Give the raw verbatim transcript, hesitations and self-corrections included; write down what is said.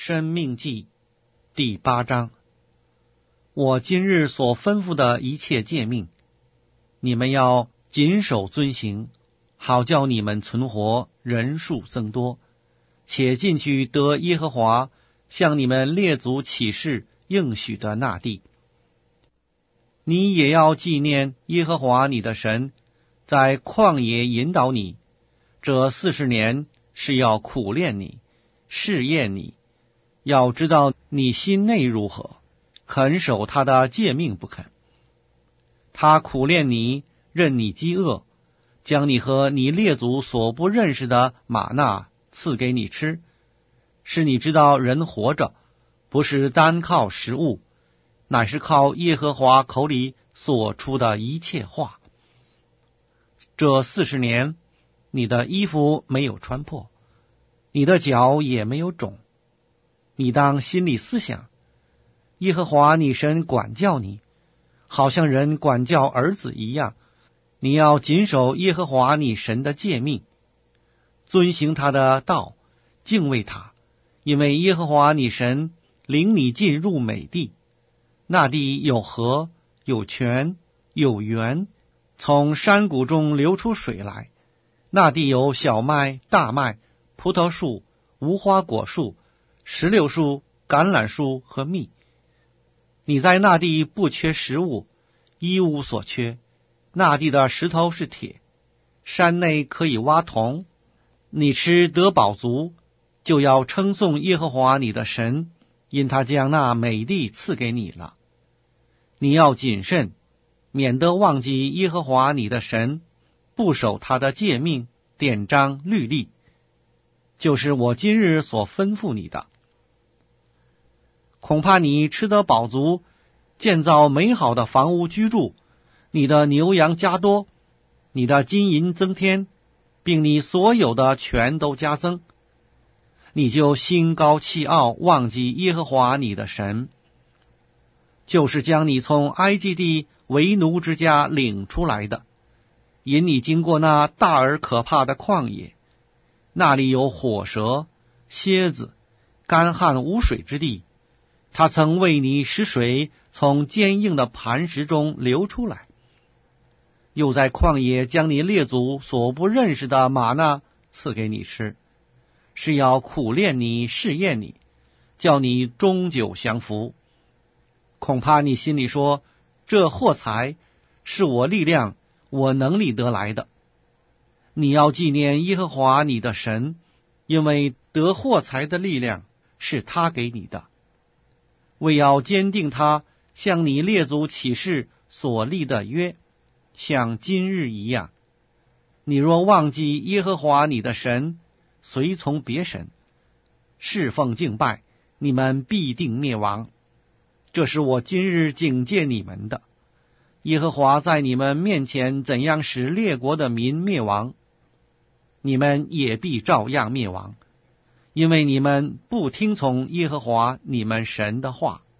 申命记第八章。我今日所吩咐的一切诫命，你们要谨守遵行，好叫你们存活，人数增多，且进去得耶和华向你们列祖起誓应许的那地。你也要纪念耶和华你的神，在旷野引导你，这四十年是要苦练你，试验你，要知道你心内如何，肯守他的诫命不肯。他苦练你，任你饥饿，将你和你列祖所不认识的玛纳赐给你吃，使你知道人活着不是单靠食物，乃是靠耶和华口里所出的一切话。这四十年，你的衣服没有穿破，你的脚也没有肿。你当心里思想，耶和华你神管教你，好像人管教儿子一样。你要谨守耶和华你神的诫命，遵行他的道，敬畏他，因为耶和华你神领你进入美地，那地有河，有泉，有源，从山谷中流出水来。那地有小麦、大麦、葡萄树、无花果树、石榴树、橄榄树和蜜。你在那地不缺食物，一无所缺。那地的石头是铁，山内可以挖铜。你吃得饱足，就要称颂耶和华你的神，因他将那美地赐给你了。你要谨慎，免得忘记耶和华你的神，不守他的诫命、典章、律例，就是我今日所吩咐你的。恐怕你吃得饱足，建造美好的房屋居住，你的牛羊加多，你的金银增添，并你所有的全都加增，你就心高气傲，忘记耶和华你的神，就是将你从埃及地为奴之家领出来的，引你经过那大而可怕的旷野，那里有火蛇、蝎子，干旱无水之地。他曾为你使水从坚硬的磐石中流出来，又在旷野将你列祖所不认识的玛纳赐给你吃，是要苦练你，试验你，叫你终久降服。恐怕你心里说，这货财是我力量、我能力得来的。你要纪念耶和华你的神，因为得货财的力量是他给你的，为要坚定他向你列祖起誓所立的约，像今日一样。你若忘记耶和华你的神，随从别神，侍奉敬拜，你们必定灭亡。这是我今日警戒你们的。耶和华在你们面前怎样使列国的民灭亡，你们也必照样灭亡，因为你们不听从耶和华你们神的话。